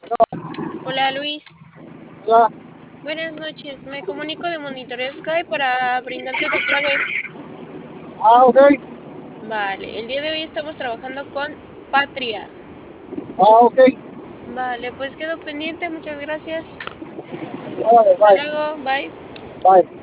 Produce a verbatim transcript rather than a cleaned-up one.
Hola Luis, Ya. buenas noches. Me comunico de Monitoreo Sky para brindarte tu clave. Ah, ok. Vale, el día de hoy estamos trabajando con Patria. Ah, ok. Vale, pues quedo pendiente, muchas gracias. Órale, Hasta bye. luego, bye. Bye.